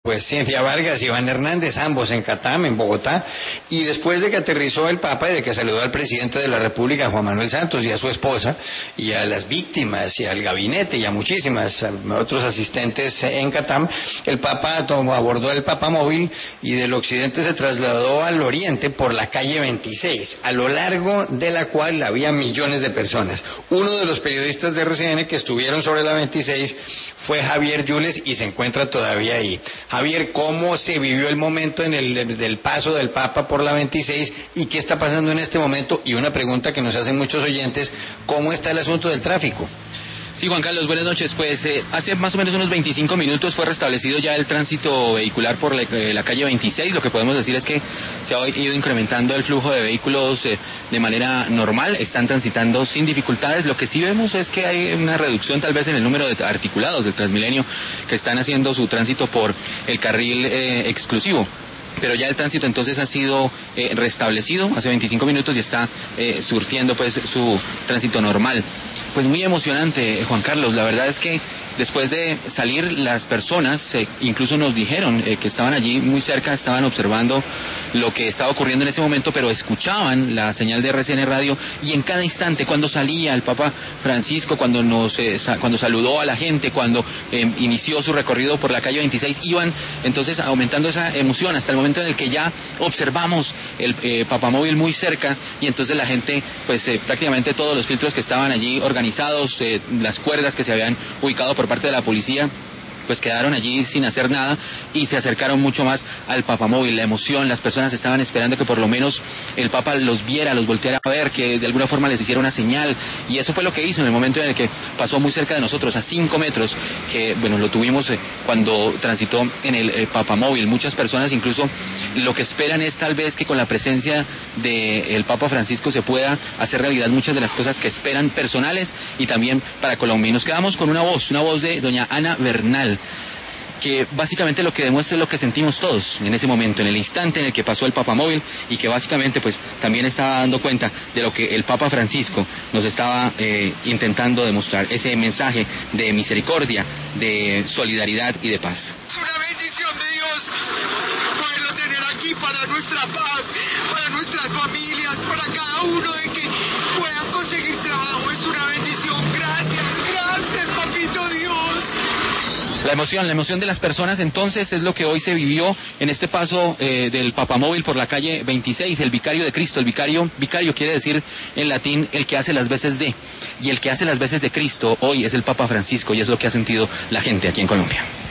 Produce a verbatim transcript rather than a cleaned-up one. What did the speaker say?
Pues Cintia Vargas y Iván Hernández, ambos en Catam, en Bogotá, y después de que aterrizó el Papa y de que saludó al presidente de la República, Juan Manuel Santos, y a su esposa, y a las víctimas, y al gabinete, y a muchísimas otros asistentes en Catam, el Papa tomó, abordó el Papamóvil y del occidente se trasladó al oriente por la calle veintiséis, a lo largo de la cual había millones de personas. Uno de los periodistas de R C N que estuvieron sobre la veintiséis fue Javier Yules y se encuentra todavía ahí. Javier, ¿cómo se vivió el momento en el del paso del Papa por la veintiséis y qué está pasando en este momento? Y una pregunta que nos hacen muchos oyentes, ¿cómo está el asunto del tráfico? Sí, Juan Carlos, buenas noches. Pues eh, hace más o menos unos veinticinco minutos fue restablecido ya el tránsito vehicular por la, eh, la calle veintiséis. Lo que podemos decir es que se ha ido incrementando el flujo de vehículos eh, de manera normal, están transitando sin dificultades. Lo que sí vemos es que hay una reducción tal vez en el número de articulados del Transmilenio que están haciendo su tránsito por el carril eh, exclusivo. Pero ya el tránsito entonces ha sido eh, restablecido hace veinticinco minutos y está eh, surtiendo pues su tránsito normal. Pues muy emocionante, Juan Carlos, la verdad es que después de salir las personas, eh, incluso nos dijeron eh, que estaban allí muy cerca, estaban observando lo que estaba ocurriendo en ese momento, pero escuchaban la señal de R C N Radio y en cada instante, cuando salía el Papa Francisco, cuando nos eh, sa cuando saludó a la gente, cuando eh, inició su recorrido por la calle veintiséis, iban entonces aumentando esa emoción hasta el momento en el que ya observamos el eh, Papamóvil muy cerca y entonces la gente, pues eh, prácticamente todos los filtros que estaban allí organizados, eh, las cuerdas que se habían ubicado por parte de la policía, pues quedaron allí sin hacer nada y se acercaron mucho más al Papamóvil. La emoción, las personas estaban esperando que por lo menos el Papa los viera, los volteara a ver, que de alguna forma les hiciera una señal, y eso fue lo que hizo en el momento en el que pasó muy cerca de nosotros, a cinco metros, que bueno, lo tuvimos eh, cuando transitó en el eh, Papamóvil. Muchas personas incluso lo que esperan es tal vez que con la presencia del Papa Francisco se pueda hacer realidad muchas de las cosas que esperan, personales y también para Colombia. Y nos quedamos con una voz, una voz de doña Ana Bernal, que básicamente lo que demuestra es lo que sentimos todos en ese momento, en el instante en el que pasó el Papamóvil, y que básicamente pues también estaba dando cuenta de lo que el Papa Francisco nos estaba eh, intentando demostrar, ese mensaje de misericordia, de solidaridad y de paz. Es una bendición de Dios poderlo tener aquí para nuestra paz, para nuestras familias, para cada uno de que puedan conseguir trabajo. Es una bendición. Gracias, gracias, papito Dios. La emoción, la emoción de las personas entonces es lo que hoy se vivió en este paso eh, del Papamóvil por la calle veintiséis, el vicario de Cristo. El vicario, vicario quiere decir en latín el que hace las veces de, y el que hace las veces de Cristo hoy es el Papa Francisco, y es lo que ha sentido la gente aquí en Colombia.